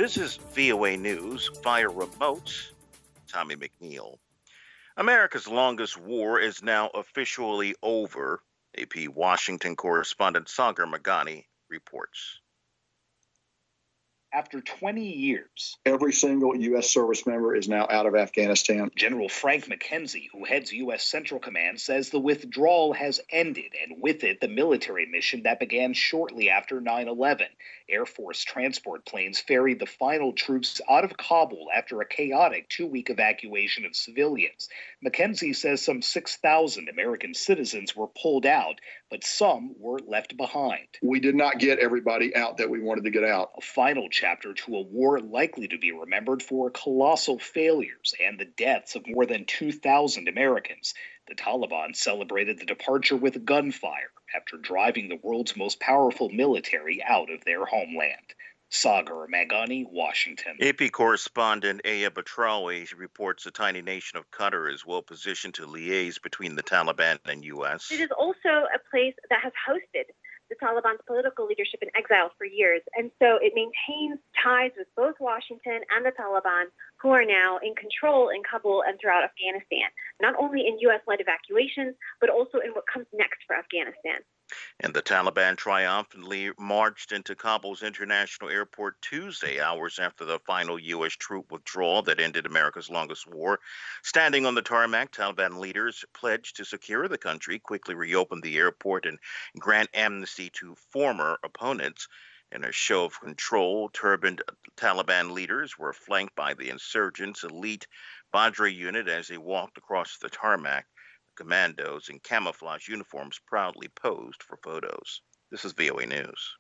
This is VOA News via remote. Tommy McNeil. America's longest war is now officially over. AP Washington correspondent Sagar Magani reports. After 20 years, every single U.S. service member is now out of Afghanistan. General Frank McKenzie, who heads U.S. Central Command, says the withdrawal has ended, and with it, the military mission that began shortly after 9/11. Air Force transport planes ferried the final troops out of Kabul after a chaotic two-week evacuation of civilians. McKenzie says some 6,000 American citizens were pulled out, but some were left behind. We did not get everybody out that we wanted to get out. A final chapter to a war likely to be remembered for colossal failures and the deaths of more than 2,000 Americans. The Taliban celebrated the departure with gunfire after driving the world's most powerful military out of their homeland. Sagar Magani, Washington. AP correspondent Aya Batrawi reports the tiny nation of Qatar is well positioned to liaise between the Taliban and U.S. It is also a place that has hosted the Taliban's political leadership in exile for years, and so it maintains ties with both Washington and the Taliban, who are now in control in Kabul and throughout Afghanistan, not only in U.S.-led evacuations, but also in what comes next for Afghanistan. And the Taliban triumphantly marched into Kabul's international airport Tuesday, hours after the final U.S. troop withdrawal that ended America's longest war. Standing on the tarmac, Taliban leaders pledged to secure the country, quickly reopen the airport, and grant amnesty to former opponents. In a show of control, turbaned Taliban leaders were flanked by the insurgents' elite Badr unit as they walked across the tarmac. Commandos in camouflage uniforms proudly posed for photos. This is VOA News.